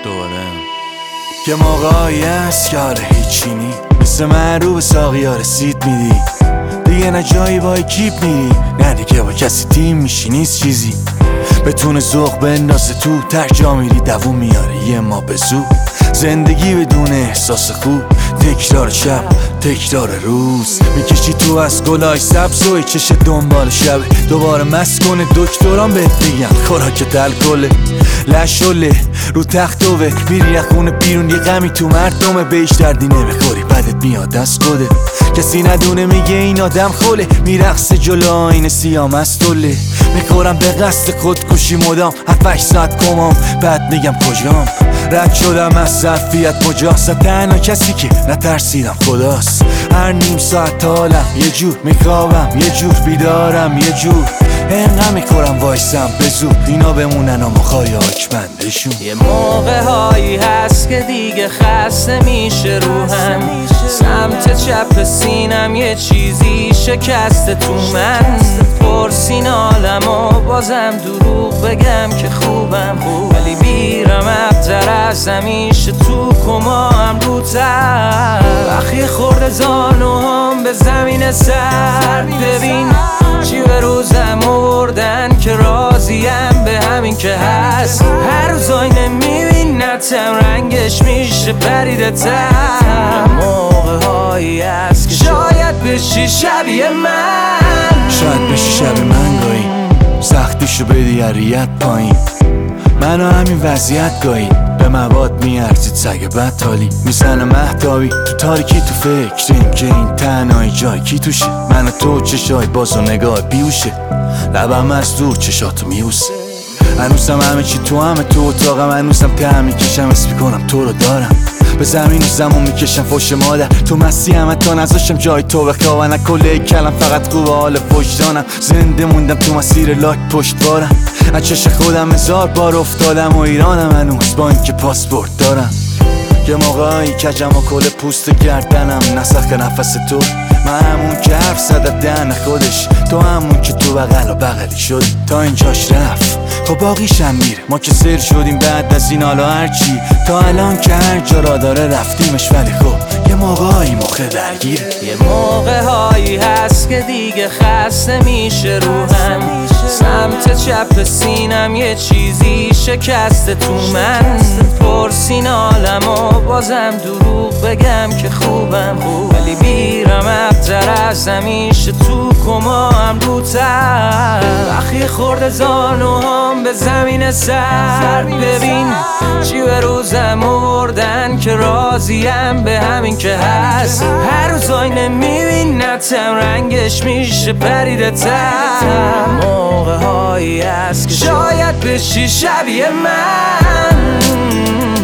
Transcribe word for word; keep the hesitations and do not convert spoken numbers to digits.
دوباره که موقعی هست که حالا هیچی نی مثل من رو به ساقی ها رسید میدی دیگه نه جایی با اکیپ میری نه دیگه با کسی تیم میشی نیست چیزی بتونه ذوق بندازه تو ترجا میری دووم میاره یه ما به زو زندگی بدون احساس خوب تکرار شب تکرار روز میکشی تو از گلای سبز و چش دنبال شب دوباره مست کنه دکتران بهت میگن خوراک الکله لشله رو تختوه میری خونه بیرون یه غمی تو مردمه بهش دردی نمیخوری بعدت میاد دست خودت کسی ندونه میگه این آدم خوله میرقصه جلو آینه سیاه مستوله میخورم به قصد خودکشی مدام هفتش ساعت کمام بعد میگم کجام رد شدم از ظرفیت مجاست تنها کسی که نترسیدم خداست هر نیم ساعت حالم یه جور میخوابم یه جور بیدارم یه جور انقدر میخورم وایسم به زور اینا بمونن و مخوای حاکمندشون یه موقع هایی هست که دیگه خسته میشه روحم سمت چپ سینم یه چیزی شکسته تو من پرسین عالم و بازم دروغ بگم که خوبم ولی بیرم ابتر از همیشه تو کمام روتر وقتی خورده زانوهام به زمین سر ببین چی به روزم آوردن که راضیم به همین که هست هر روز آینه میبینتم رنگش میشه پریده تر موقع هایی هست که شاید بشی شبیه من شاید بشی شب من گاهی سختیشو بدی هریت پایین منو همین وضعیت گاهی به مواد میارزید سگ بدحالی میزنه مهتابی تو تاریکی تو فکریم که این تنهایی جای کی توشه من و تو چشای باز و نگاه بیوشه لبم از دور چشاتو میوسه هنوزم همه چی تو همه تو اتاقم هنوزم ته میکشم اسم میکنم تو رو دارم به زمین و زمون میکشم فوش مادر تو مستی همه تا نذاشتم جای تو بخوابم نه کله کلم فقط خوب حال وجدانم زنده موندم تو مسیر لاک پشتوارم از چش خودم هزار بار افتادم و ایرانم هنوز با اینکه پاسپورت دارم یه موقعی کجم و کل پوست گردنم نسخ نفس تو من همون که حرف زد دهن خودش تو همون که تو بغل و بغلی شد تا اینجاش رفت خب باقیشم میره ما که سر شدیم بعد از این حالا هرچی تا الان که هر جا را داره رفتیمش ولی خب یه موقعی مخه درگیره یه موقع هایی هست که دیگه خسته میشه روحم سمت چپ سینم یه چیزی شکسته تو من پرسین عالم و بازم دروغ بگم که خوبم ولی بیرم ابتر از همیشه تو کمام روتر وقتی خورده زانوهام به زمین سر ببین چی به روزم آوردن که راضیم به همین که هست هر روز آینه میبینتم رنگش میشه پریده تر موقع هایی هست که شاید بشی شبیه من